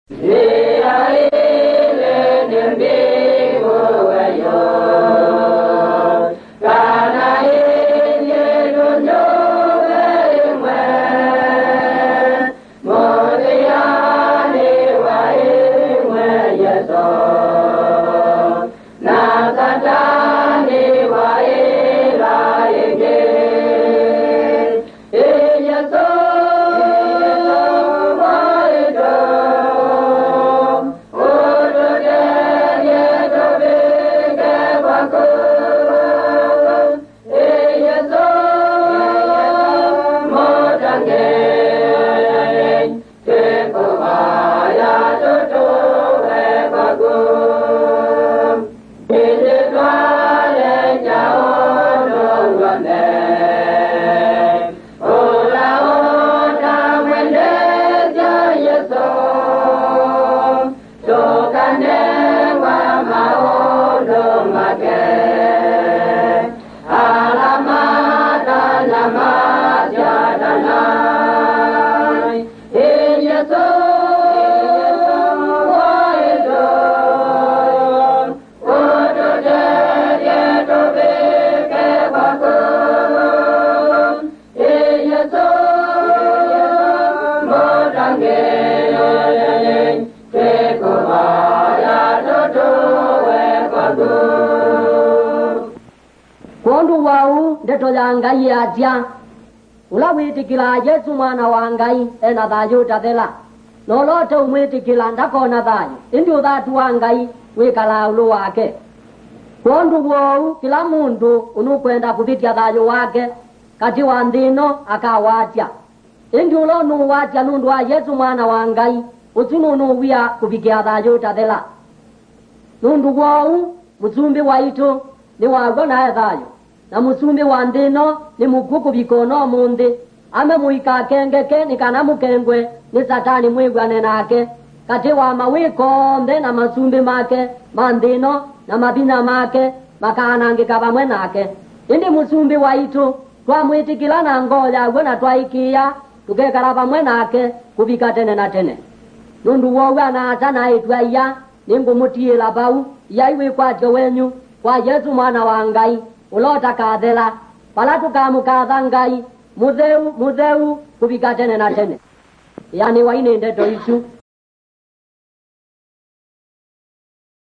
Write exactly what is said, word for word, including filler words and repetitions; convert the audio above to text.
Ngai aja ulawiti kila Yesu mwana wa Ngai ena dayo tadela nolote umwiti kila ndako na dayo indi udhatu wa Ngai wikala ulu wake kondu wou kila mundu unukwenda kupitia dayo wake kati wa ndino akawatia indi ulonu watia nundu wa Yesu mwana wa Ngai utununu wia kupikia dayo tadela nundu wou mutumbi waitu ni wagona dayo na musumbi wa ndino ni mukuku bikono mundi ame muika kengeke ni kana mukengwe ni satani mwigwane nake kati wa mawiko mbe na masumbi make mandino na mabina make makaanangika bamwe nake indi musumbi waitu twamwitikila na ngoja gwe na twaikia tukekala bamwe nake kubika tene na tene nundu wowe anaata naitwa iya ningumutiila bau yaiwe kwatyo wenyu kwa Yesu mwana wa Ngai ulota kadela pala tukamukatha Ngai mutheu mutheu kubika tene na tene yani waine ndeto isu